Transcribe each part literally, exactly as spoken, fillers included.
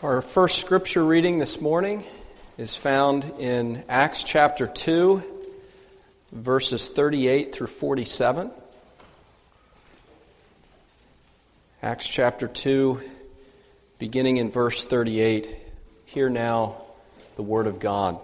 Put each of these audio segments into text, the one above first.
Our first scripture reading this morning is found in Acts chapter two, verses thirty-eight through forty-seven. Acts chapter two, beginning in verse thirty-eight. Hear now the word of God.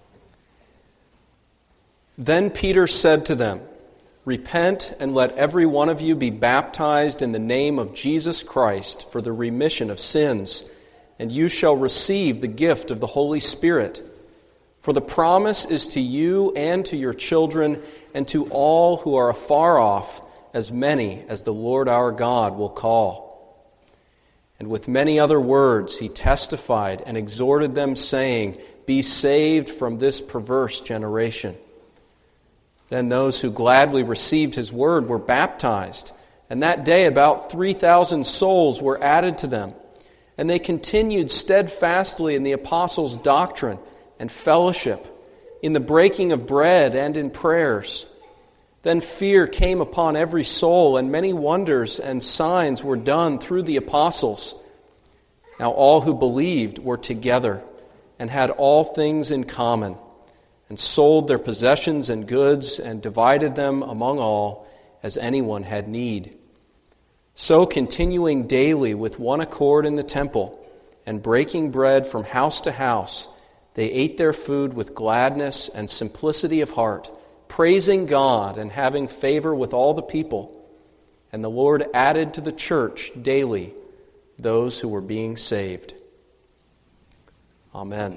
Then Peter said to them, "Repent and let every one of you be baptized in the name of Jesus Christ for the remission of sins, and you shall receive the gift of the Holy Spirit. For the promise is to you and to your children and to all who are afar off, as many as the Lord our God will call." And with many other words he testified and exhorted them, saying, "Be saved from this perverse generation." Then those who gladly received his word were baptized, and that day about three thousand souls were added to them. And they continued steadfastly in the apostles' doctrine and fellowship, in the breaking of bread and in prayers. Then fear came upon every soul, and many wonders and signs were done through the apostles. Now all who believed were together and had all things in common, and sold their possessions and goods and divided them among all as anyone had need. So continuing daily with one accord in the temple, and breaking bread from house to house, they ate their food with gladness and simplicity of heart, praising God and having favor with all the people. And the Lord added to the church daily those who were being saved. Amen.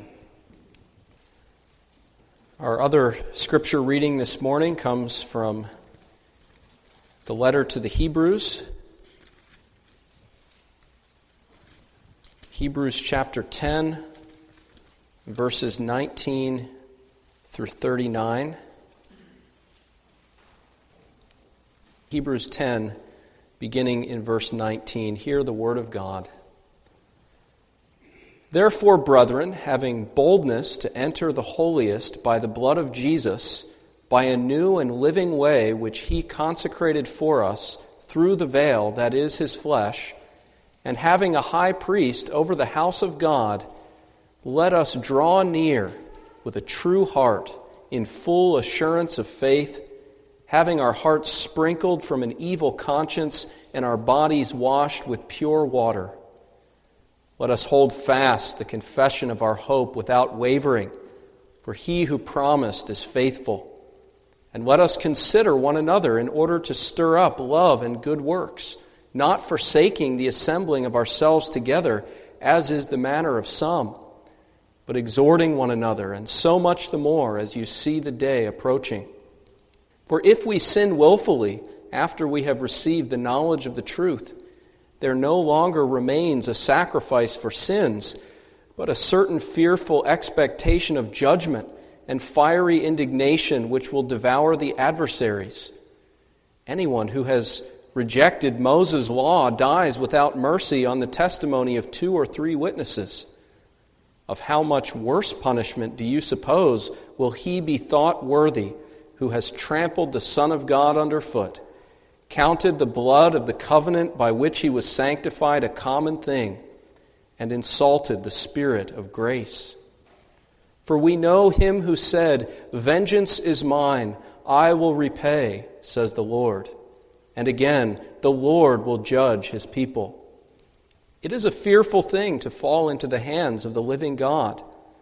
Our other scripture reading this morning comes from the letter to the Hebrews. Hebrews chapter ten, verses nineteen through thirty-nine. Hebrews ten, beginning in verse nineteen. Hear the word of God. "Therefore, brethren, having boldness to enter the holiest by the blood of Jesus, by a new and living way which he consecrated for us through the veil, that is his flesh, and having a high priest over the house of God, let us draw near with a true heart, in full assurance of faith, having our hearts sprinkled from an evil conscience and our bodies washed with pure water. Let us hold fast the confession of our hope without wavering, for he who promised is faithful. And let us consider one another in order to stir up love and good works, not forsaking the assembling of ourselves together, as is the manner of some, but exhorting one another, and so much the more as you see the day approaching. For if we sin willfully after we have received the knowledge of the truth, there no longer remains a sacrifice for sins, but a certain fearful expectation of judgment and fiery indignation which will devour the adversaries. Anyone who has rejected Moses' law dies without mercy on the testimony of two or three witnesses. Of how much worse punishment do you suppose will he be thought worthy who has trampled the Son of God underfoot, counted the blood of the covenant by which he was sanctified a common thing, and insulted the Spirit of grace? For we know him who said, 'Vengeance is mine, I will repay,' says the Lord. And again, the Lord will judge his people. It is a fearful thing to fall into the hands of the living God.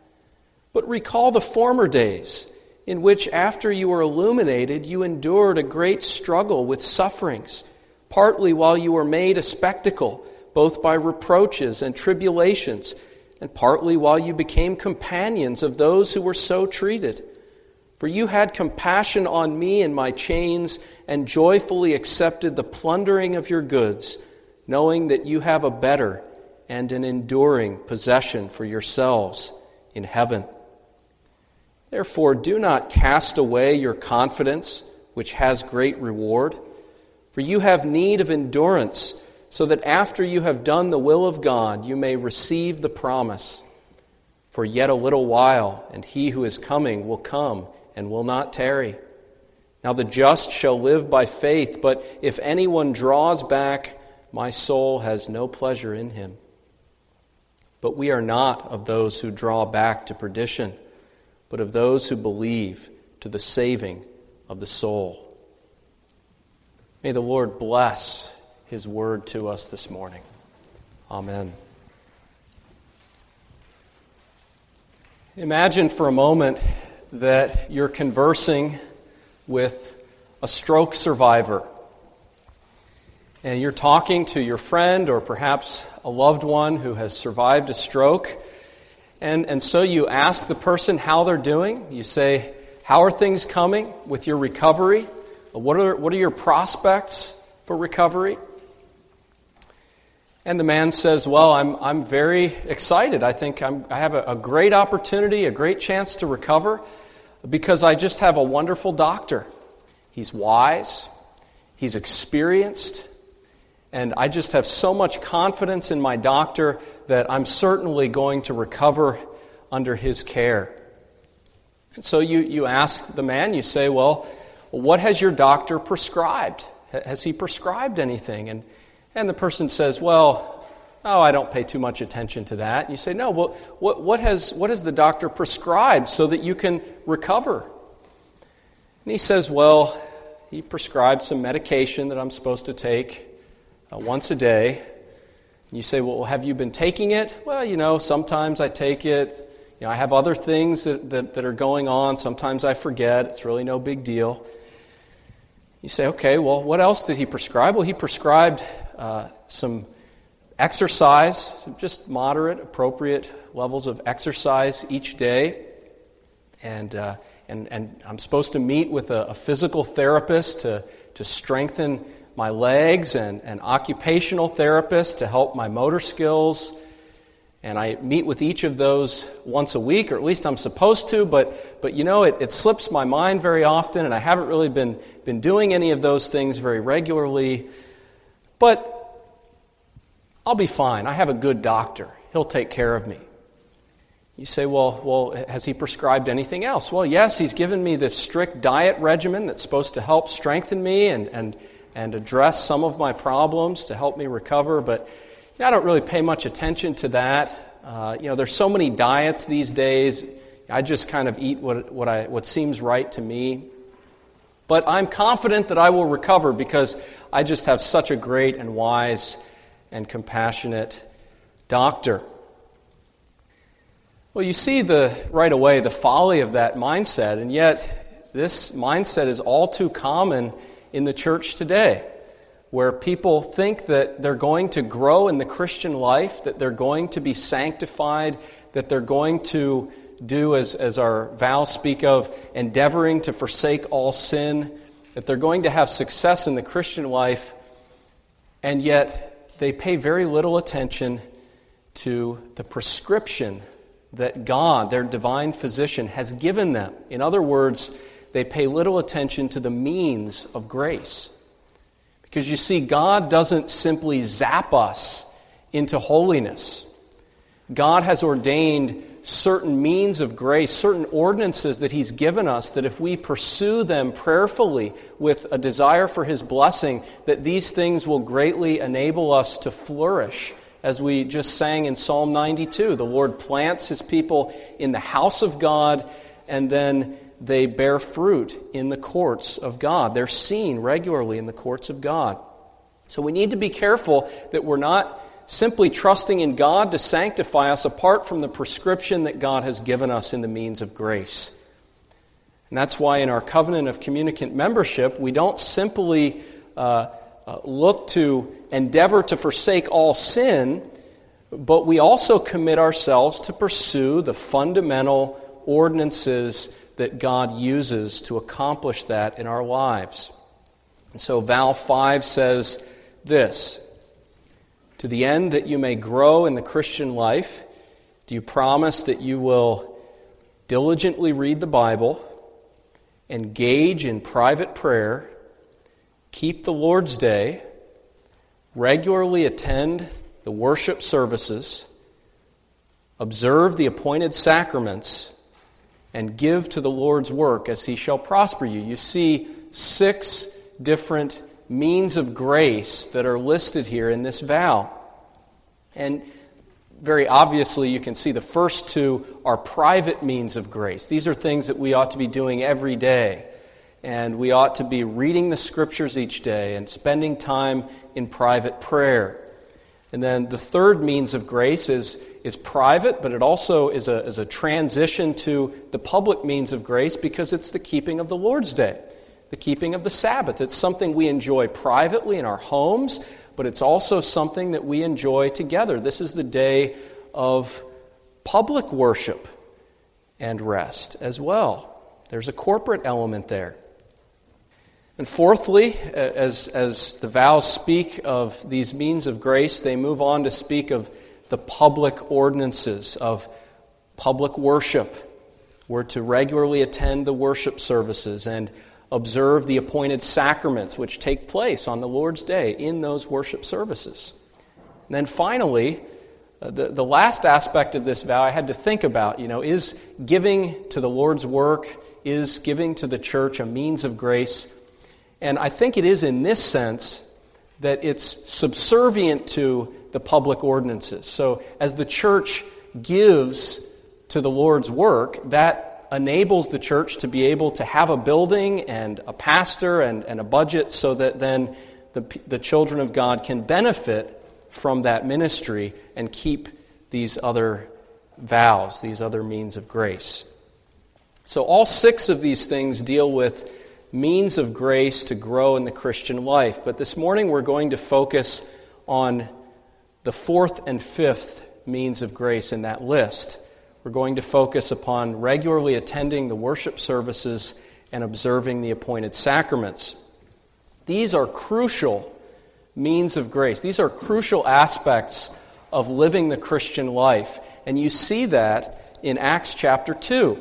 But recall the former days, in which after you were illuminated, you endured a great struggle with sufferings, partly while you were made a spectacle, both by reproaches and tribulations, and partly while you became companions of those who were so treated. For you had compassion on me in my chains, and joyfully accepted the plundering of your goods, knowing that you have a better and an enduring possession for yourselves in heaven. Therefore, do not cast away your confidence, which has great reward, for you have need of endurance, so that after you have done the will of God, you may receive the promise. For yet a little while, and he who is coming will come and will not tarry. Now the just shall live by faith, but if anyone draws back, my soul has no pleasure in him. but we are not of those who draw back to perdition, but of those who believe to the saving of the soul. May the Lord bless His word to us this morning. Amen. Imagine for a moment that you're conversing with a stroke survivor, and you're talking to your friend or perhaps a loved one who has survived a stroke, and, and so you ask the person how they're doing. You say, how are things coming with your recovery? What are, what are your prospects for recovery? And the man says, well, I'm I'm very excited. I think I'm, I have a, a great opportunity, a great chance to recover because I just have a wonderful doctor. He's wise, he's experienced, and I just have so much confidence in my doctor that I'm certainly going to recover under his care. And so you, you ask the man, you say, well, what has your doctor prescribed? Has he prescribed anything? And And the person says, well, oh, I don't pay too much attention to that. And you say, no, well, what, what has what has the doctor prescribed so that you can recover? And he says, well, he prescribed some medication that I'm supposed to take uh, once a day. And you say, well, have you been taking it? Well, you know, sometimes I take it. You know, I have other things that, that, that are going on. Sometimes I forget. It's really no big deal. You say, okay, well, what else did he prescribe? Well, he prescribed uh, some exercise, some just moderate, appropriate levels of exercise each day. And uh, and and I'm supposed to meet with a, a physical therapist to, to strengthen my legs, and an occupational therapist to help my motor skills. And I meet with each of those once a week, or at least I'm supposed to, but but you know, it, it slips my mind very often, and I haven't really been, been doing any of those things very regularly. But I'll be fine. I have a good doctor. He'll take care of me. You say, well, well, has he prescribed anything else? Well, yes, he's given me this strict diet regimen that's supposed to help strengthen me and, and, and address some of my problems to help me recover, but I don't really pay much attention to that. Uh, you know, there's so many diets these days. I just kind of eat what what I what seems right to me. But I'm confident that I will recover because I just have such a great and wise and compassionate doctor. Well, you see the right away the folly of that mindset, and yet this mindset is all too common in the church today, where people think that they're going to grow in the Christian life, that they're going to be sanctified, that they're going to do, as, as our vows speak of, endeavoring to forsake all sin, that they're going to have success in the Christian life, and yet they pay very little attention to the prescription that God, their divine physician, has given them. In other words, they pay little attention to the means of grace. Because you see, God doesn't simply zap us into holiness. God has ordained certain means of grace, certain ordinances that He's given us, that if we pursue them prayerfully with a desire for His blessing, that these things will greatly enable us to flourish. As we just sang in Psalm ninety-two, the Lord plants His people in the house of God, and then they bear fruit in the courts of God. They're seen regularly in the courts of God. So we need to be careful that we're not simply trusting in God to sanctify us apart from the prescription that God has given us in the means of grace. And that's why in our covenant of communicant membership, we don't simply uh, uh, look to endeavor to forsake all sin, but we also commit ourselves to pursue the fundamental ordinances that God uses to accomplish that in our lives. And so vow five says this: to the end that you may grow in the Christian life, do you promise that you will diligently read the Bible, engage in private prayer, keep the Lord's Day, regularly attend the worship services, observe the appointed sacraments, and give to the Lord's work as He shall prosper you? You see six different means of grace that are listed here in this vow. And very obviously, you can see the first two are private means of grace. These are things that we ought to be doing every day. And we ought to be reading the Scriptures each day and spending time in private prayer. And then the third means of grace is, is private, but it also is a, is a transition to the public means of grace because it's the keeping of the Lord's Day, the keeping of the Sabbath. It's something we enjoy privately in our homes, but it's also something that we enjoy together. This is the day of public worship and rest as well. There's a corporate element there. And fourthly, as, as the vows speak of these means of grace, they move on to speak of the public ordinances of public worship. We're to regularly attend the worship services and observe the appointed sacraments which take place on the Lord's Day in those worship services. And then finally, the, the last aspect of this vow I had to think about, you know, is giving to the Lord's work, is giving to the church a means of grace. And I think it is in this sense that it's subservient to the public ordinances. So as the church gives to the Lord's work, that enables the church to be able to have a building and a pastor and, and a budget so that then the, the children of God can benefit from that ministry and keep these other vows, these other means of grace. So all six of these things deal with means of grace to grow in the Christian life. But this morning we're going to focus on the fourth and fifth means of grace in that list. We're going to focus upon regularly attending the worship services and observing the appointed sacraments. These are crucial means of grace. These are crucial aspects of living the Christian life. And you see that in Acts chapter two.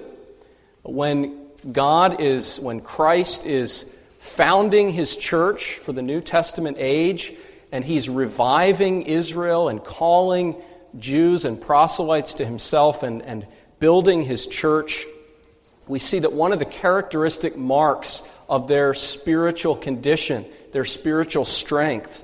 When God is, when Christ is founding His church for the New Testament age, and He's reviving Israel and calling Jews and proselytes to Himself and, and building His church, we see that one of the characteristic marks of their spiritual condition, their spiritual strength,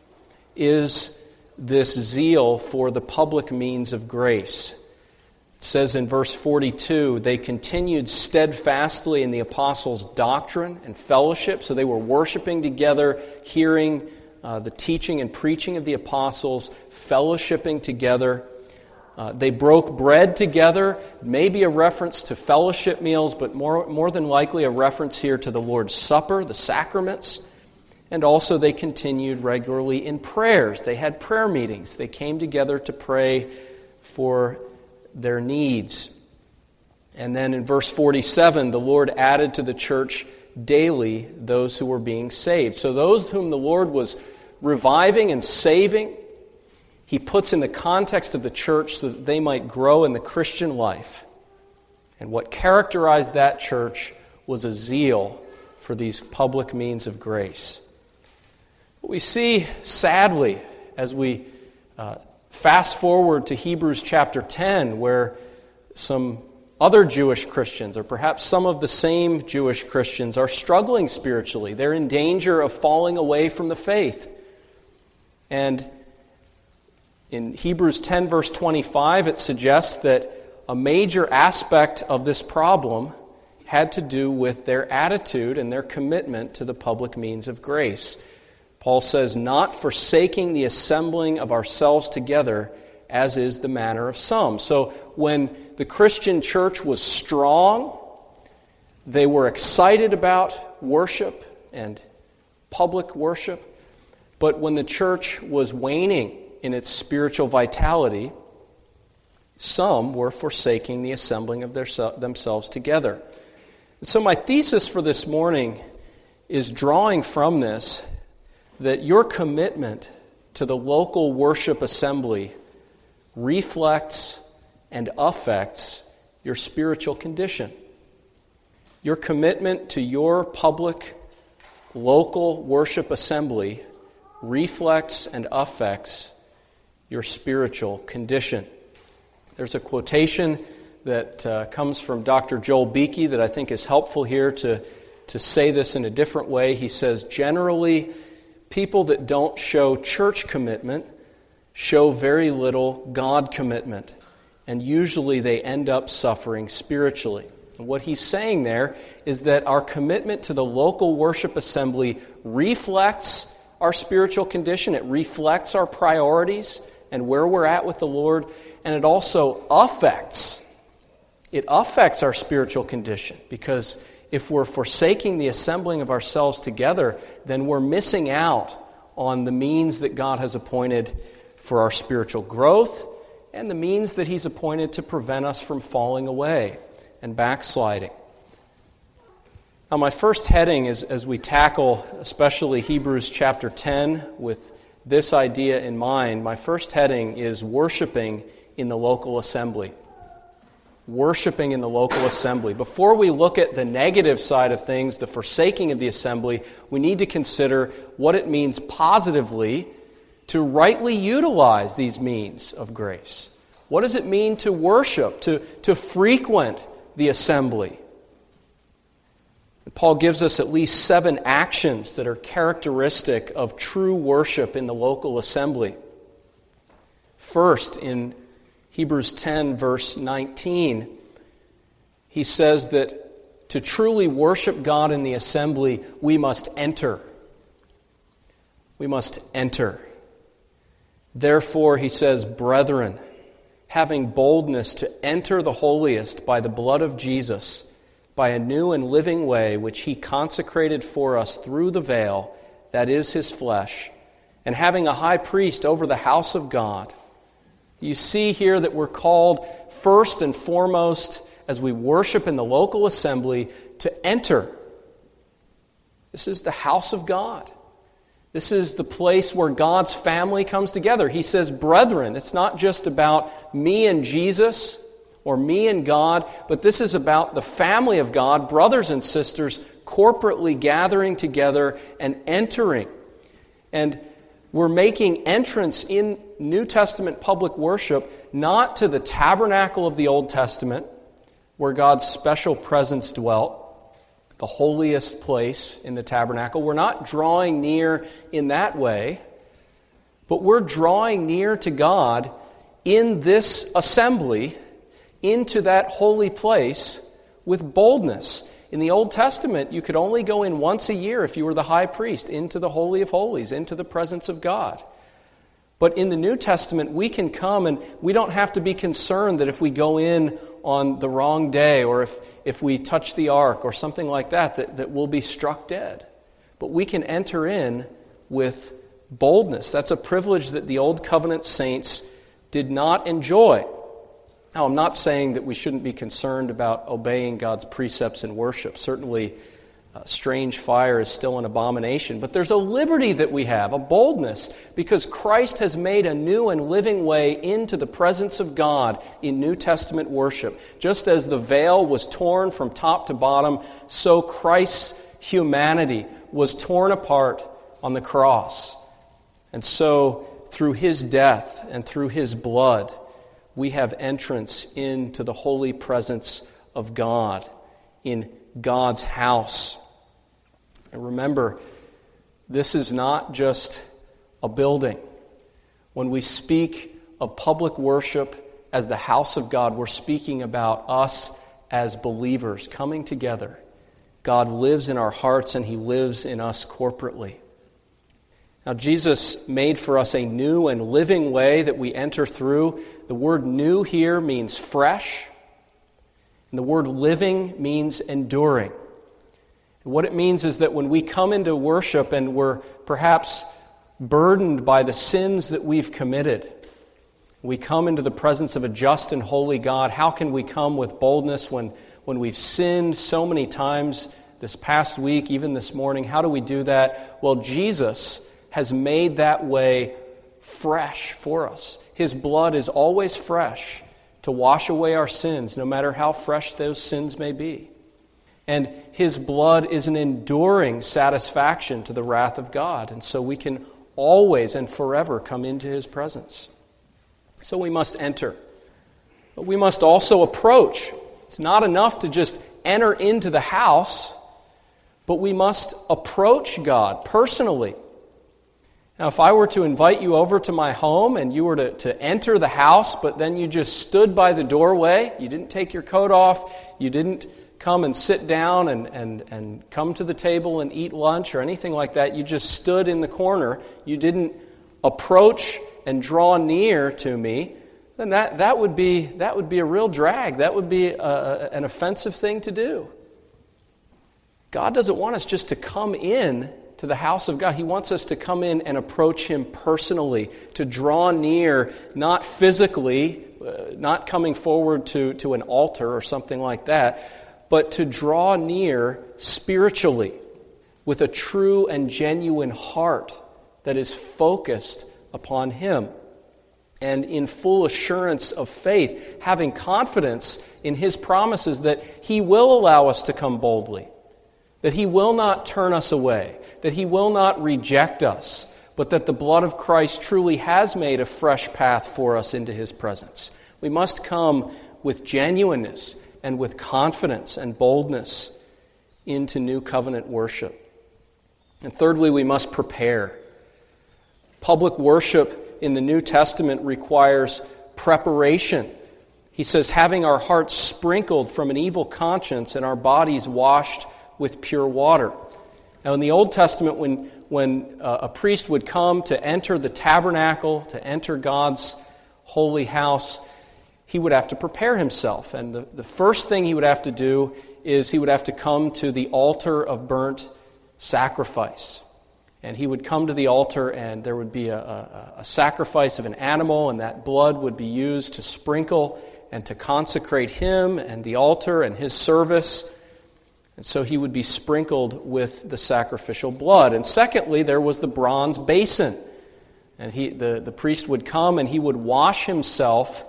is this zeal for the public means of grace. It says in verse forty-two, they continued steadfastly in the apostles' doctrine and fellowship. So they were worshiping together, hearing uh, the teaching and preaching of the apostles, fellowshipping together. Uh, they broke bread together, maybe a reference to fellowship meals, but more, more than likely a reference here to the Lord's Supper, the sacraments. And also they continued regularly in prayers. They had prayer meetings. They came together to pray for their needs. And then in verse forty-seven, the Lord added to the church daily those who were being saved. So those whom the Lord was reviving and saving, He puts in the context of the church so that they might grow in the Christian life. And what characterized that church was a zeal for these public means of grace. What we see, sadly, as we uh, fast forward to Hebrews chapter ten, where some other Jewish Christians, or perhaps some of the same Jewish Christians, are struggling spiritually. They're in danger of falling away from the faith. And in Hebrews ten, verse twenty-five, it suggests that a major aspect of this problem had to do with their attitude and their commitment to the public means of grace. Paul says, not forsaking the assembling of ourselves together, as is the manner of some. So when the Christian church was strong, they were excited about worship and public worship. But when the church was waning in its spiritual vitality, some were forsaking the assembling of their, themselves together. And so my thesis for this morning is drawing from this that your commitment to the local worship assembly reflects and affects your spiritual condition. Your commitment to your public, local worship assembly reflects and affects your spiritual condition. There's a quotation that uh, comes from Doctor Joel Beeke that I think is helpful here to, to say this in a different way. He says, generally, people that don't show church commitment show very little God commitment, and usually they end up suffering spiritually. And what he's saying there is that our commitment to the local worship assembly reflects our spiritual condition. It reflects our priorities and where we're at with the Lord, and it also affects it affects our spiritual condition, because if we're forsaking the assembling of ourselves together, then we're missing out on the means that God has appointed for our spiritual growth and the means that He's appointed to prevent us from falling away and backsliding. Now, my first heading is as we tackle especially Hebrews chapter ten with this idea in mind, my first heading is worshiping in the local assembly. Worshiping in the local assembly. Before we look at the negative side of things, the forsaking of the assembly, we need to consider what it means positively to rightly utilize these means of grace. What does it mean to worship, to, to frequent the assembly? And Paul gives us at least seven actions that are characteristic of true worship in the local assembly. First, in Hebrews ten, verse nineteen, he says that to truly worship God in the assembly, we must enter. We must enter. Therefore, he says, brethren, having boldness to enter the holiest by the blood of Jesus, by a new and living way which He consecrated for us through the veil, that is His flesh, and having a high priest over the house of God. You see here that we're called first and foremost, as we worship in the local assembly, to enter. This is the house of God. This is the place where God's family comes together. He says, brethren. It's not just about me and Jesus or me and God, but this is about the family of God, brothers and sisters, corporately gathering together and entering. And we're making entrance in New Testament public worship not to the tabernacle of the Old Testament, where God's special presence dwelt, the holiest place in the tabernacle. We're not drawing near in that way, but we're drawing near to God in this assembly, into that holy place with boldness. In the Old Testament, you could only go in once a year if you were the high priest, into the Holy of Holies, into the presence of God. But in the New Testament, we can come and we don't have to be concerned that if we go in on the wrong day or if, if we touch the ark or something like that, that, that we'll be struck dead. But we can enter in with boldness. That's a privilege that the Old Covenant saints did not enjoy. Now, I'm not saying that we shouldn't be concerned about obeying God's precepts in worship. Certainly, uh, strange fire is still an abomination. But there's a liberty that we have, a boldness, because Christ has made a new and living way into the presence of God in New Testament worship. Just as the veil was torn from top to bottom, so Christ's humanity was torn apart on the cross. And so, through His death and through His blood, we have entrance into the holy presence of God, in God's house. And remember, this is not just a building. When we speak of public worship as the house of God, we're speaking about us as believers coming together. God lives in our hearts and He lives in us corporately. Now, Jesus made for us a new and living way that we enter through. The word new here means fresh, and the word living means enduring. And what it means is that when we come into worship and we're perhaps burdened by the sins that we've committed, we come into the presence of a just and holy God. How can we come with boldness when, when we've sinned so many times this past week, even this morning? How do we do that? Well, Jesus has made that way fresh for us. His blood is always fresh to wash away our sins, no matter how fresh those sins may be. And His blood is an enduring satisfaction to the wrath of God. And so we can always and forever come into His presence. So we must enter. But we must also approach. It's not enough to just enter into the house, but we must approach God personally. Now, if I were to invite you over to my home and you were to, to enter the house, but then you just stood by the doorway, you didn't take your coat off, you didn't come and sit down and, and, and come to the table and eat lunch or anything like that, you just stood in the corner, you didn't approach and draw near to me, then that, that would be that would be a real drag. That would be a, an offensive thing to do. God doesn't want us just to come in to the house of God. He wants us to come in and approach Him personally, to draw near, not physically, uh, not coming forward to, to an altar or something like that, but to draw near spiritually with a true and genuine heart that is focused upon Him. And in full assurance of faith, having confidence in His promises that He will allow us to come boldly, that He will not turn us away, that He will not reject us, but that the blood of Christ truly has made a fresh path for us into His presence. We must come with genuineness and with confidence and boldness into new covenant worship. And thirdly, we must prepare. Public worship in the New Testament requires preparation. He says, having our hearts sprinkled from an evil conscience and our bodies washed with pure water. Now in the Old Testament, when, when uh, a priest would come to enter the tabernacle, to enter God's holy house, he would have to prepare himself. And the, the first thing he would have to do is he would have to come to the altar of burnt sacrifice. And he would come to the altar and there would be a, a, a sacrifice of an animal, and that blood would be used to sprinkle and to consecrate him and the altar and his service. And so he would be sprinkled with the sacrificial blood. And secondly, there was the bronze basin. And he, the, the priest would come and he would wash himself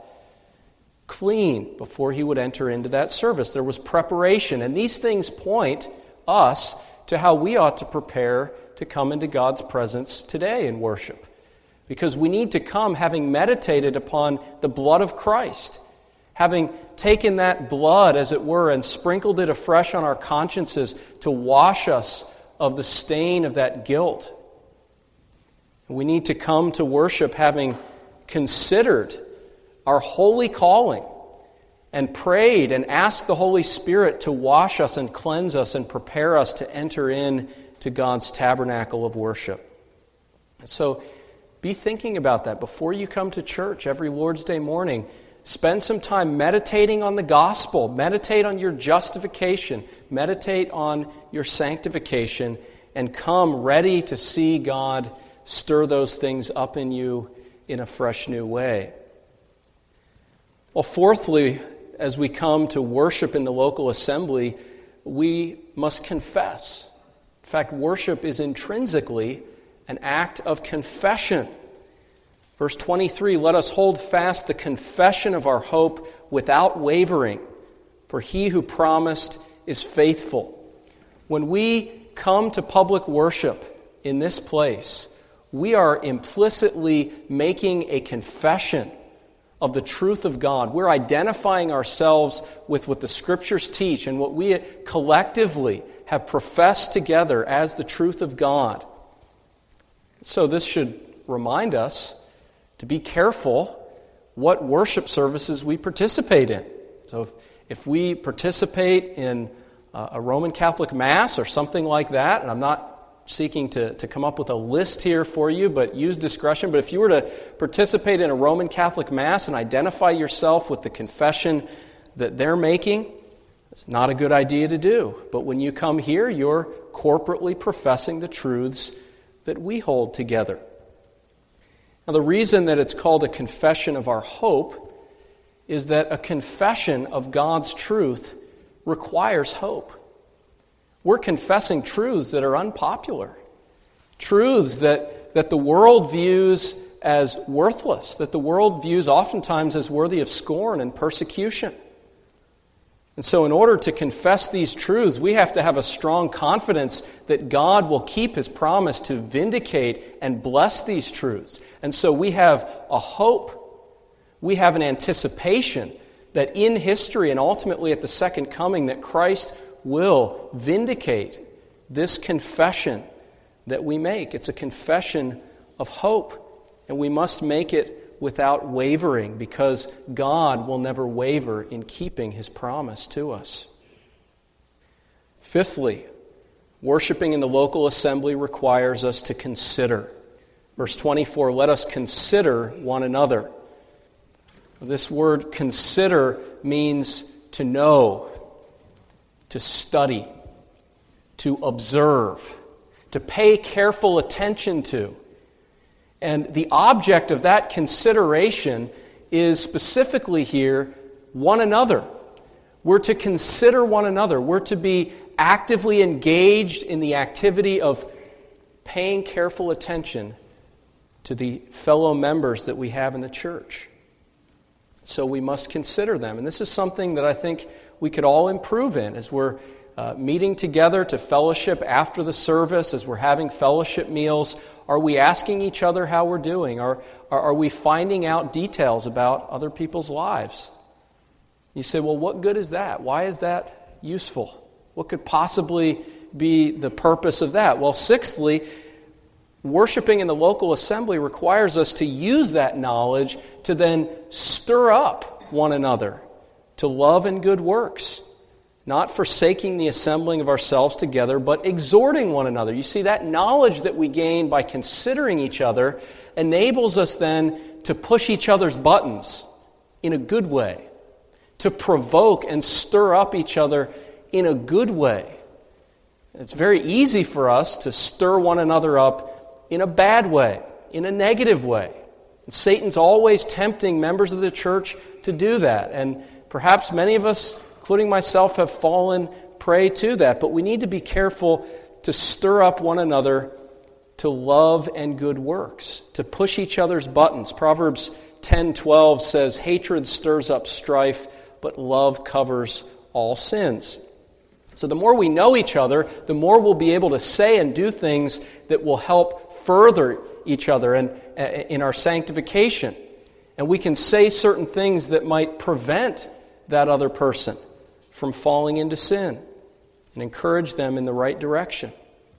clean before he would enter into that service. There was preparation. And these things point us to how we ought to prepare to come into God's presence today in worship. Because we need to come having meditated upon the blood of Christ, having taken that blood, as it were, and sprinkled it afresh on our consciences to wash us of the stain of that guilt. We need to come to worship having considered our holy calling and prayed and asked the Holy Spirit to wash us and cleanse us and prepare us to enter in to God's tabernacle of worship. So be thinking about that before you come to church every Lord's Day morning. Spend some time meditating on the gospel. Meditate on your justification. Meditate on your sanctification. And come ready to see God stir those things up in you in a fresh new way. Well, fourthly, as we come to worship in the local assembly, we must confess. In fact, worship is intrinsically an act of confession. Verse twenty-three, let us hold fast the confession of our hope without wavering, for he who promised is faithful. When we come to public worship in this place, we are implicitly making a confession of the truth of God. We're identifying ourselves with what the Scriptures teach and what we collectively have professed together as the truth of God. So this should remind us to be careful what worship services we participate in. So if, if we participate in uh, a Roman Catholic Mass or something like that, and I'm not seeking to, to come up with a list here for you, but use discretion. But if you were to participate in a Roman Catholic Mass and identify yourself with the confession that they're making, it's not a good idea to do. But when you come here, you're corporately professing the truths that we hold together. Now, the reason that it's called a confession of our hope is that a confession of God's truth requires hope. We're confessing truths that are unpopular, truths that, that the world views as worthless, that the world views oftentimes as worthy of scorn and persecution. And so in order to confess these truths, we have to have a strong confidence that God will keep His promise to vindicate and bless these truths. And so we have a hope, we have an anticipation that in history and ultimately at the second coming that Christ will vindicate this confession that we make. It's a confession of hope, and we must make it without wavering, because God will never waver in keeping His promise to us. Fifthly, worshiping in the local assembly requires us to consider. Verse twenty-four, let us consider one another. This word consider means to know, to study, to observe, to pay careful attention to. And the object of that consideration is specifically here one another. We're to consider one another. We're to be actively engaged in the activity of paying careful attention to the fellow members that we have in the church. So we must consider them. And this is something that I think we could all improve in as we're uh, meeting together to fellowship after the service, as we're having fellowship meals. Are we asking each other how we're doing? Are, are, are we finding out details about other people's lives? You say, well, what good is that? Why is that useful? What could possibly be the purpose of that? Well, sixthly, worshiping in the local assembly requires us to use that knowledge to then stir up one another to love and good works, not forsaking the assembling of ourselves together, but exhorting one another. You see, that knowledge that we gain by considering each other enables us then to push each other's buttons in a good way, to provoke and stir up each other in a good way. It's very easy for us to stir one another up in a bad way, in a negative way. And Satan's always tempting members of the church to do that. And perhaps many of us, including myself, have fallen prey to that. But we need to be careful to stir up one another to love and good works, to push each other's buttons. Proverbs ten twelve says, hatred stirs up strife, but love covers all sins. So the more we know each other, the more we'll be able to say and do things that will help further each other and in our sanctification. And we can say certain things that might prevent that other person from falling into sin and encourage them in the right direction.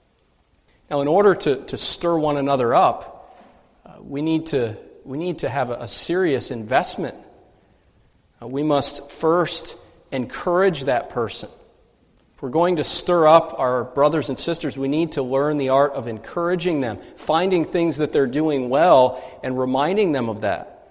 Now, in order to, to stir one another up, uh, we need to we need to have a, a serious investment. Uh, we must first encourage that person. If we're going to stir up our brothers and sisters, we need to learn the art of encouraging them, finding things that they're doing well and reminding them of that.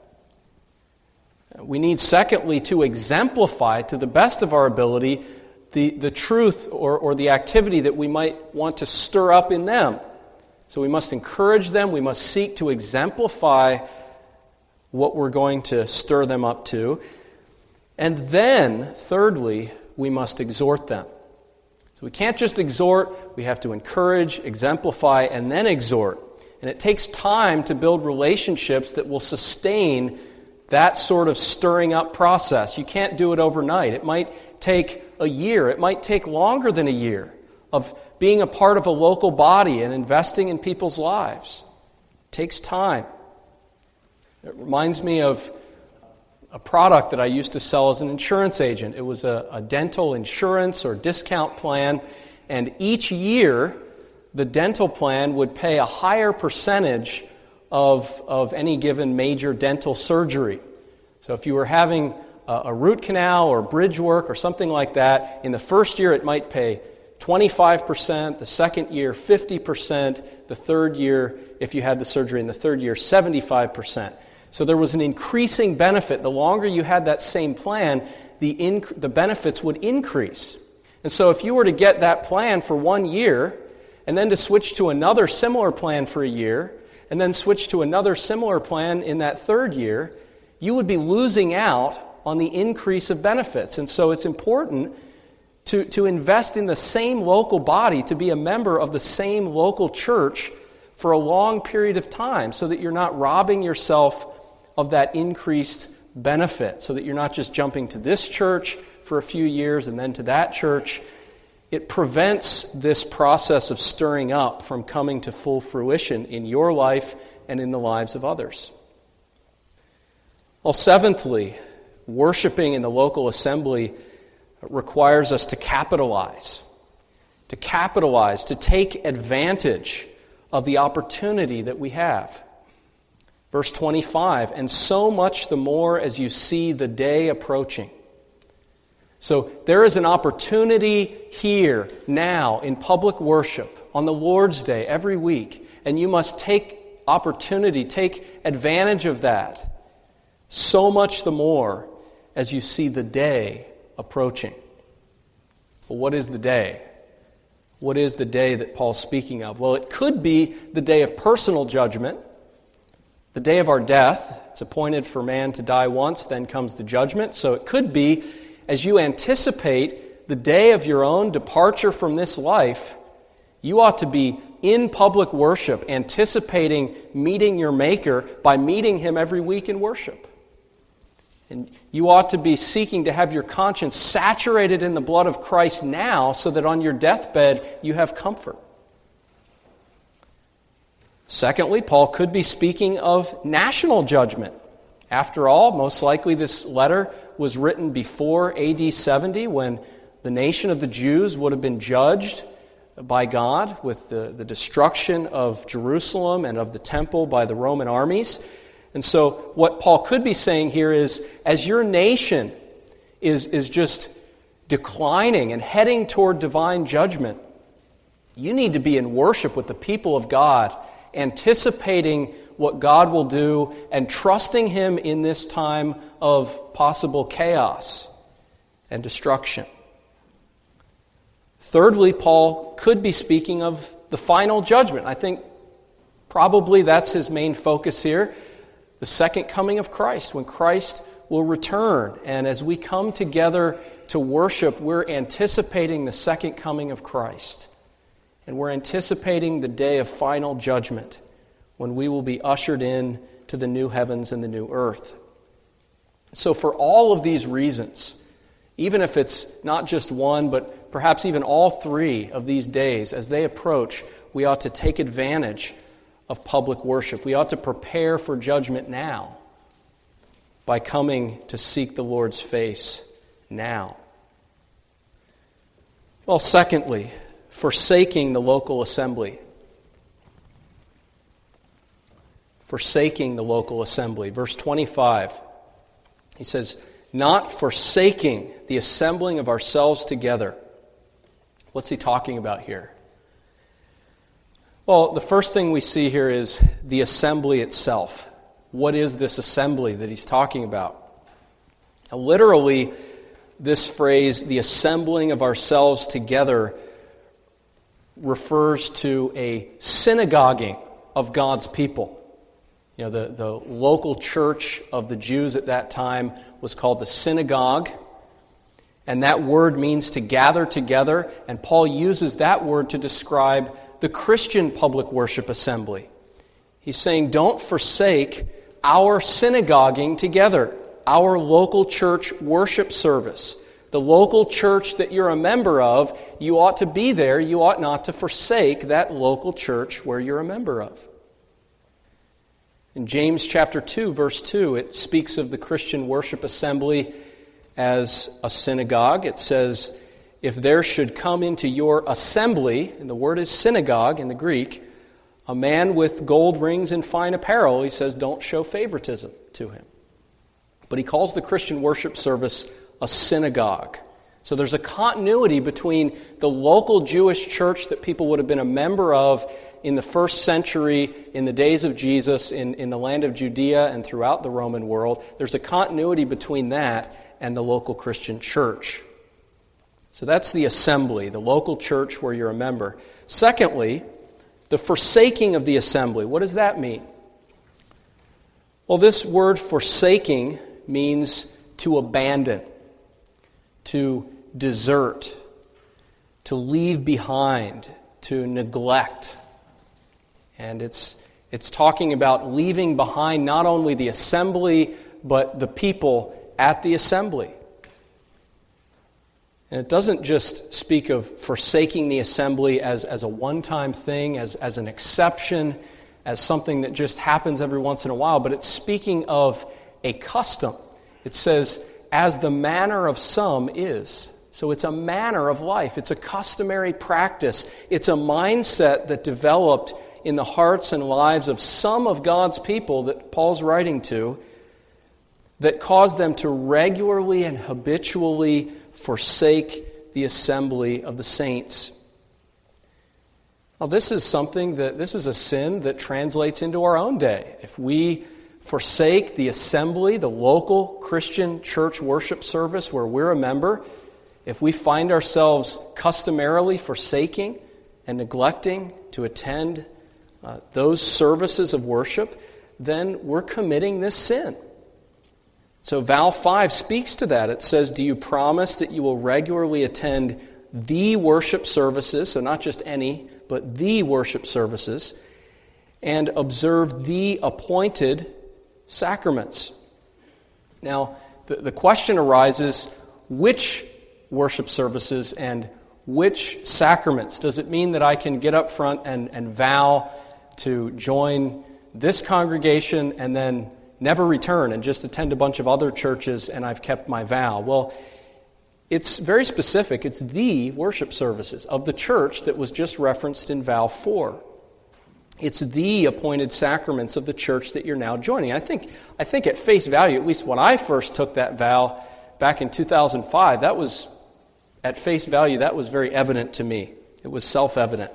We need, secondly, to exemplify to the best of our ability the, the truth or, or the activity that we might want to stir up in them. So we must encourage them. We must seek to exemplify what we're going to stir them up to. And then, thirdly, we must exhort them. So we can't just exhort, we have to encourage, exemplify, and then exhort. And it takes time to build relationships that will sustain that sort of stirring up process. You can't do it overnight. It might take a year. It might take longer than a year of being a part of a local body and investing in people's lives. It takes time. It reminds me of a product that I used to sell as an insurance agent. It was a, a dental insurance or discount plan, and each year the dental plan would pay a higher percentage of, of any given major dental surgery. So if you were having a, a root canal or bridge work or something like that, in the first year it might pay twenty-five percent, the second year fifty percent, the third year, if you had the surgery in the third year, seventy-five percent. So there was an increasing benefit. The longer you had that same plan, the inc- the benefits would increase. And so if you were to get that plan for one year, and then to switch to another similar plan for a year, and then switch to another similar plan in that third year, you would be losing out on the increase of benefits. And so it's important to, to invest in the same local body, to be a member of the same local church for a long period of time, so that you're not robbing yourself of that increased benefit, so that you're not just jumping to this church for a few years and then to that church. It prevents this process of stirring up from coming to full fruition in your life and in the lives of others. Well, seventhly, worshiping in the local assembly requires us to capitalize, to capitalize, to take advantage of the opportunity that we have. Verse twenty-five, and so much the more as you see the day approaching. So there is an opportunity here, now, in public worship, on the Lord's Day, every week, and you must take opportunity, take advantage of that, so much the more as you see the day approaching. Well, what is the day? What is the day that Paul's speaking of? Well, it could be the day of personal judgment, the day of our death. It's appointed for man to die once, then comes the judgment. So it could be, as you anticipate the day of your own departure from this life, you ought to be in public worship, anticipating meeting your Maker by meeting Him every week in worship. And you ought to be seeking to have your conscience saturated in the blood of Christ now, so that on your deathbed you have comfort. Secondly, Paul could be speaking of national judgment. After all, most likely this letter was written before A D seventy, when the nation of the Jews would have been judged by God with the, the destruction of Jerusalem and of the temple by the Roman armies. And so what Paul could be saying here is, as your nation is, is just declining and heading toward divine judgment, you need to be in worship with the people of God, anticipating what God will do and trusting Him in this time of possible chaos and destruction. Thirdly, Paul could be speaking of the final judgment. I think probably that's his main focus here. The second coming of Christ, when Christ will return. And as we come together to worship, we're anticipating the second coming of Christ. And we're anticipating the day of final judgment, when we will be ushered in to the new heavens and the new earth. So for all of these reasons, even if it's not just one, but perhaps even all three of these days, as they approach, we ought to take advantage of public worship. We ought to prepare for judgment now by coming to seek the Lord's face now. Well, secondly, forsaking the local assembly. Forsaking the local assembly. Verse twenty-five, he says, not forsaking the assembling of ourselves together. What's he talking about here? Well, the first thing we see here is the assembly itself. What is this assembly that he's talking about? Now, literally, this phrase, the assembling of ourselves together, refers to a synagoguing of God's people. You know, the, the local church of the Jews at that time was called the synagogue. And that word means to gather together. And Paul uses that word to describe the Christian public worship assembly. He's saying, don't forsake our synagoguing together, our local church worship service. The local church that you're a member of, you ought to be there. You ought not to forsake that local church where you're a member of. In James chapter two, verse two, it speaks of the Christian worship assembly as a synagogue. It says, if there should come into your assembly, and the word is synagogue in the Greek, a man with gold rings and fine apparel, he says, don't show favoritism to him. But he calls the Christian worship service a synagogue. So there's a continuity between the local Jewish church that people would have been a member of in the first century, in the days of Jesus, in, in the land of Judea and throughout the Roman world. There's a continuity between that and the local Christian church. So that's the assembly, the local church where you're a member. Secondly, the forsaking of the assembly. What does that mean? Well, this word forsaking means to abandon, to desert, to leave behind, to neglect. And it's it's talking about leaving behind not only the assembly, but the people at the assembly. And it doesn't just speak of forsaking the assembly as, as a one-time thing, as, as an exception, as something that just happens every once in a while, but it's speaking of a custom. It says, as the manner of some is. So it's a manner of life. It's a customary practice. It's a mindset that developed in the hearts and lives of some of God's people that Paul's writing to that cause them to regularly and habitually forsake the assembly of the saints. Now, this is something that, this is a sin that translates into our own day. If we forsake the assembly, the local Christian church worship service where we're a member, if we find ourselves customarily forsaking and neglecting to attend uh, those services of worship, then we're committing this sin. So vow five speaks to that. It says, do you promise that you will regularly attend the worship services, so not just any, but the worship services, and observe the appointed sacraments? Now, the, the question arises, which worship services and which sacraments? Does it mean that I can get up front and, and vow to join this congregation and then never return and just attend a bunch of other churches and I've kept my vow? Well, it's very specific. It's the worship services of the church that was just referenced in vow four. It's the appointed sacraments of the church that you're now joining. I think, I think at face value, at least when I first took that vow back in two thousand five, that was, at face value, that was very evident to me. It was self-evident.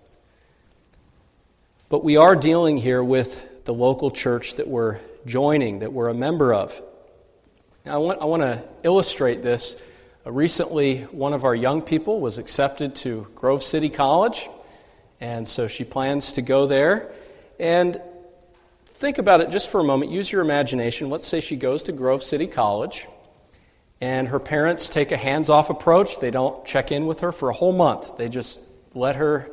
But we are dealing here with the local church that we're joining, that we're a member of. Now, I want, I want to illustrate this. Uh, recently, one of our young people was accepted to Grove City College, and so she plans to go there. And think about it just for a moment. Use your imagination. Let's say she goes to Grove City College, and her parents take a hands-off approach. They don't check in with her for a whole month. They just let her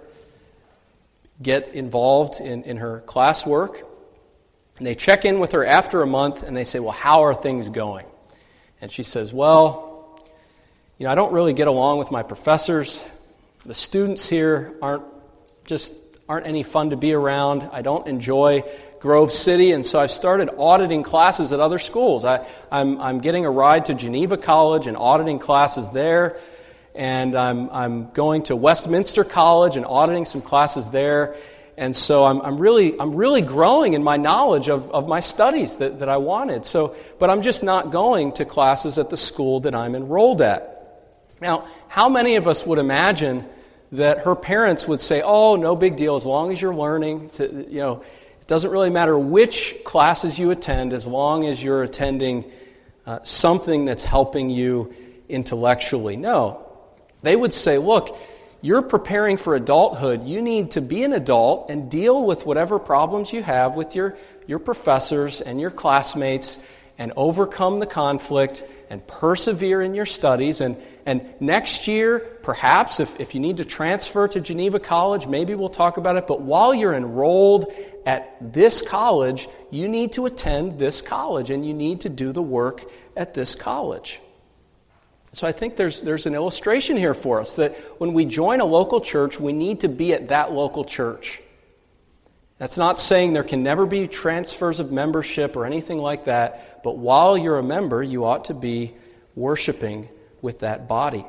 get involved in, in her classwork. And they check in with her after a month, and they say, well, how are things going? And she says, well, you know, I don't really get along with my professors. The students here aren't just aren't any fun to be around. I don't enjoy Grove City, and so I've started auditing classes at other schools. I, I'm, I'm getting a ride to Geneva College and auditing classes there, and I'm, I'm going to Westminster College and auditing some classes there. And so I'm, I'm really I'm really growing in my knowledge of, of my studies that, that I wanted. So, but I'm just not going to classes at the school that I'm enrolled at. Now, how many of us would imagine that her parents would say, oh, no big deal, as long as you're learning, to, you know, it doesn't really matter which classes you attend, as long as you're attending uh, something that's helping you intellectually. No. They would say, look, you're preparing for adulthood. You need to be an adult and deal with whatever problems you have with your, your professors and your classmates and overcome the conflict and persevere in your studies. And, and next year, perhaps, if, if you need to transfer to Geneva College, maybe we'll talk about it. But while you're enrolled at this college, you need to attend this college and you need to do the work at this college. So I think there's there's an illustration here for us that when we join a local church, we need to be at that local church. That's not saying there can never be transfers of membership or anything like that, but while you're a member, you ought to be worshiping with that body.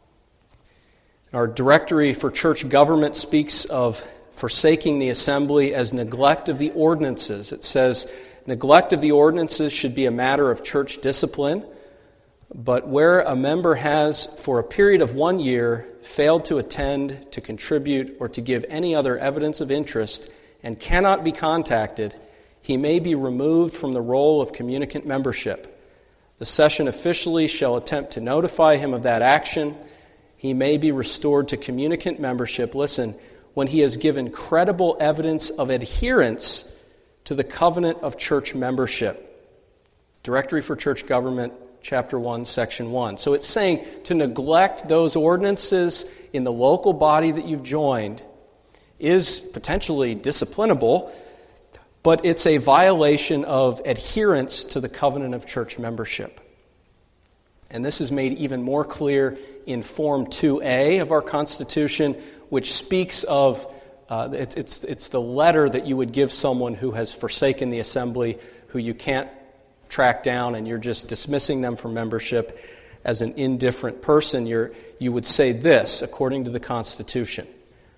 Our directory for church government speaks of forsaking the assembly as neglect of the ordinances. It says, neglect of the ordinances should be a matter of church discipline, but where a member has, for a period of one year, failed to attend, to contribute, or to give any other evidence of interest, and cannot be contacted, he may be removed from the role of communicant membership. The session officially shall attempt to notify him of that action. He may be restored to communicant membership, listen, when he has given credible evidence of adherence to the covenant of church membership. Directory for Church Government, Chapter one, Section one. So it's saying to neglect those ordinances in the local body that you've joined is potentially disciplinable, but it's a violation of adherence to the covenant of church membership. And this is made even more clear in Form two A of our Constitution, which speaks of, uh, it, it's, it's the letter that you would give someone who has forsaken the assembly, who you can't track down, and you're just dismissing them from membership as an indifferent person. You're, you would say this, according to the Constitution.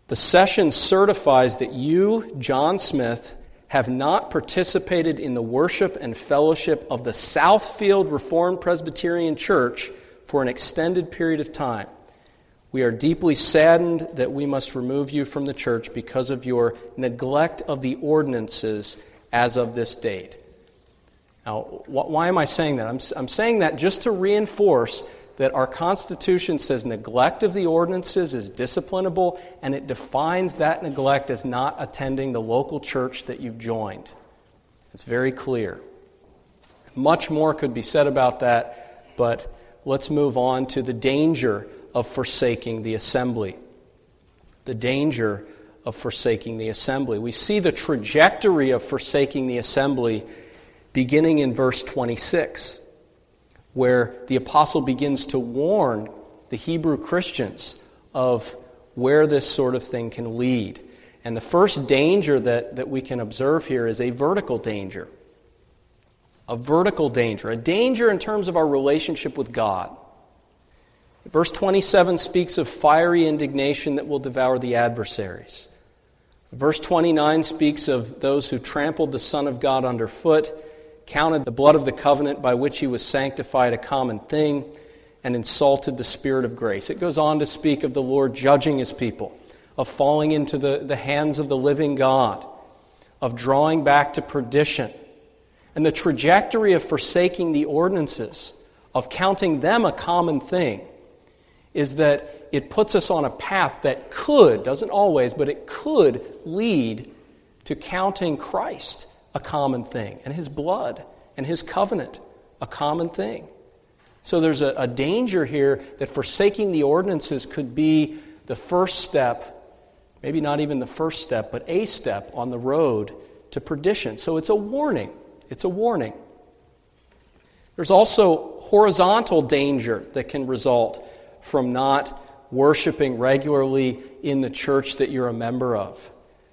The session certifies that you, John Smith, have not participated in the worship and fellowship of the Southfield Reformed Presbyterian Church for an extended period of time. We are deeply saddened that we must remove you from the church because of your neglect of the ordinances as of this date. Now, wh- why am I saying that? I'm, I'm saying that just to reinforce that our Constitution says neglect of the ordinances is disciplinable, and it defines that neglect as not attending the local church that you've joined. It's very clear. Much more could be said about that, but let's move on to the danger of forsaking the assembly. The danger of forsaking the assembly. We see the trajectory of forsaking the assembly beginning in verse twenty-six, where the apostle begins to warn the Hebrew Christians of where this sort of thing can lead. And the first danger that, that we can observe here is a vertical danger. A vertical danger. A danger in terms of our relationship with God. Verse twenty-seven speaks of fiery indignation that will devour the adversaries. Verse twenty-nine speaks of those who trampled the Son of God underfoot, counted the blood of the covenant by which he was sanctified a common thing, and insulted the Spirit of grace. It goes on to speak of the Lord judging his people, of falling into the, the hands of the living God, of drawing back to perdition. And the trajectory of forsaking the ordinances, of counting them a common thing, is that it puts us on a path that could, doesn't always, but it could lead to counting Christ a common thing, and his blood and his covenant a common thing. So there's a, a danger here that forsaking the ordinances could be the first step, maybe not even the first step, but a step on the road to perdition. So it's a warning. It's a warning. There's also horizontal danger that can result from not worshiping regularly in the church that you're a member of.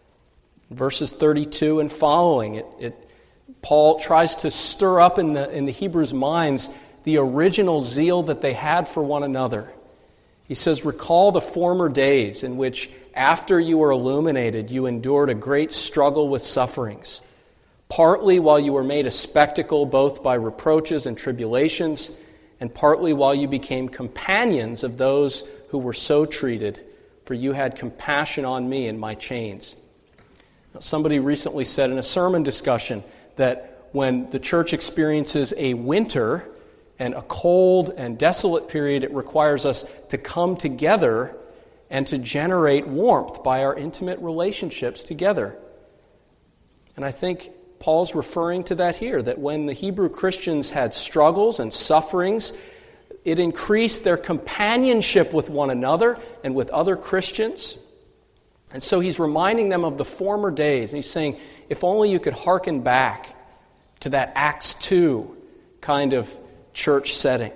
Verses thirty-two and following, it, it Paul tries to stir up in the in the Hebrews' minds the original zeal that they had for one another. He says, "Recall the former days in which, after you were illuminated, you endured a great struggle with sufferings, partly while you were made a spectacle both by reproaches and tribulations, and partly while you became companions of those who were so treated, for you had compassion on me in my chains." Now, somebody recently said in a sermon discussion that when the church experiences a winter and a cold and desolate period, it requires us to come together and to generate warmth by our intimate relationships together. And I think Paul's referring to that here, that when the Hebrew Christians had struggles and sufferings, it increased their companionship with one another and with other Christians. And so he's reminding them of the former days. And he's saying, if only you could hearken back to that Acts two kind of church setting,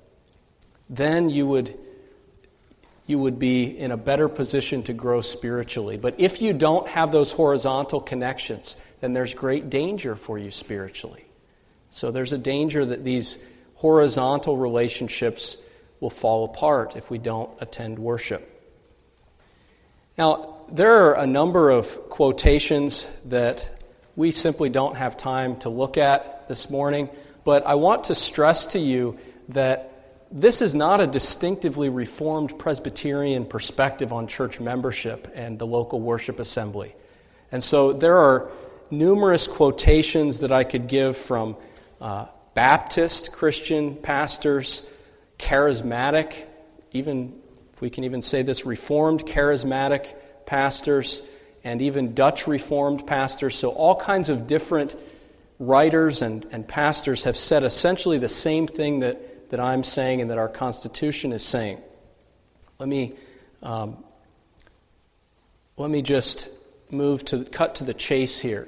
then you would, you would be in a better position to grow spiritually. But if you don't have those horizontal connections, then there's great danger for you spiritually. So there's a danger that these horizontal relationships will fall apart if we don't attend worship. Now, there are a number of quotations that we simply don't have time to look at this morning, but I want to stress to you that this is not a distinctively Reformed Presbyterian perspective on church membership and the local worship assembly. And so there are numerous quotations that I could give from uh, Baptist Christian pastors, charismatic, even if we can even say this, Reformed charismatic pastors, and even Dutch Reformed pastors. So all kinds of different writers and, and pastors have said essentially the same thing that, that I'm saying and that our Constitution is saying. Let me um, let me just move to cut to the chase here.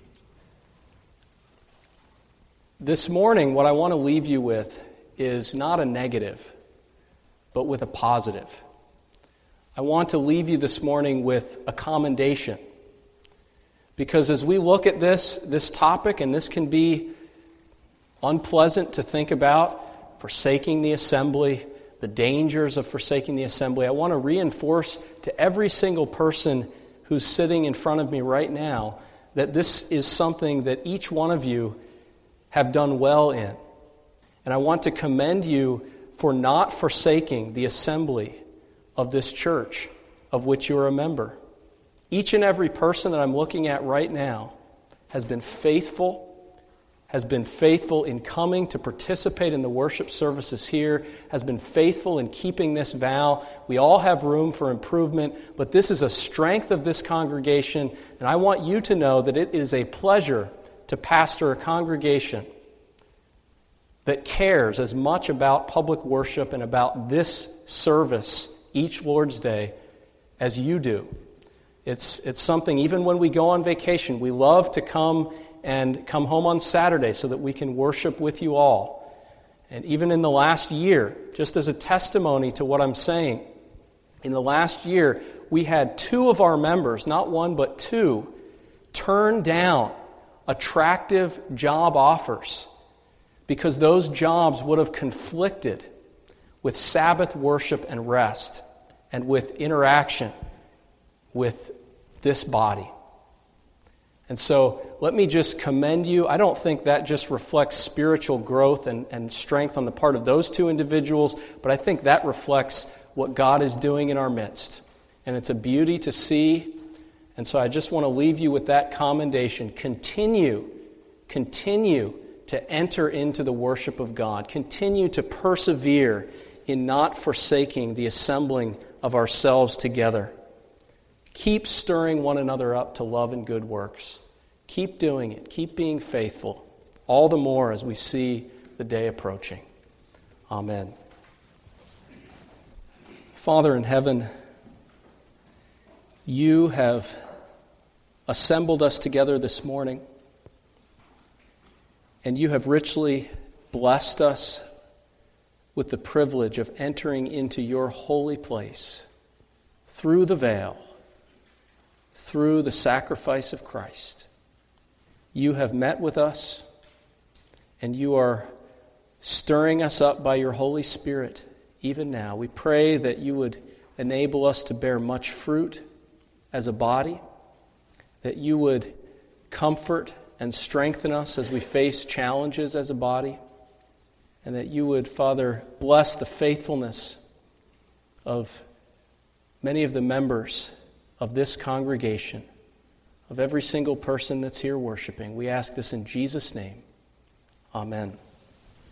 This morning, what I want to leave you with is not a negative, but with a positive. I want to leave you this morning with a commendation. Because as we look at this, this topic, and this can be unpleasant to think about, forsaking the assembly, the dangers of forsaking the assembly. I want to reinforce to every single person who's sitting in front of me right now that this is something that each one of you have done well in. And I want to commend you for not forsaking the assembly of this church of which you're a member. Each and every person that I'm looking at right now has been faithful, has been faithful in coming to participate in the worship services here, has been faithful in keeping this vow. We all have room for improvement, but this is a strength of this congregation, and I want you to know that it is a pleasure to pastor a congregation that cares as much about public worship and about this service each Lord's Day as you do. It's it's something, even when we go on vacation, we love to come and come home on Saturday so that we can worship with you all. And even in the last year, just as a testimony to what I'm saying, in the last year, we had two of our members, not one but two, turn down attractive job offers because those jobs would have conflicted with Sabbath worship and rest and with interaction with this body. And so let me just commend you. I don't think that just reflects spiritual growth and, and strength on the part of those two individuals, but I think that reflects what God is doing in our midst. And it's a beauty to see. And so I just want to leave you with that commendation. Continue, continue to enter into the worship of God. Continue to persevere in not forsaking the assembling of ourselves together. Keep stirring one another up to love and good works. Keep doing it. Keep being faithful, all the more as we see the day approaching. Amen. Father in heaven, you have assembled us together this morning, and you have richly blessed us with the privilege of entering into your holy place through the veil, through the sacrifice of Christ. You have met with us, and you are stirring us up by your Holy Spirit even now. We pray that you would enable us to bear much fruit as a body, that you would comfort and strengthen us as we face challenges as a body, and that you would, Father, bless the faithfulness of many of the members of this congregation, of every single person that's here worshiping. We ask this in Jesus' name. Amen.